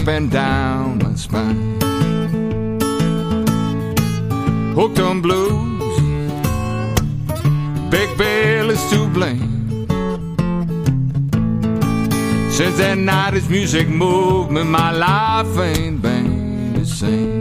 up and down my spine. Hooked on blues, Big Bill is to blame. Since that night his music moved me, my life ain't been the same.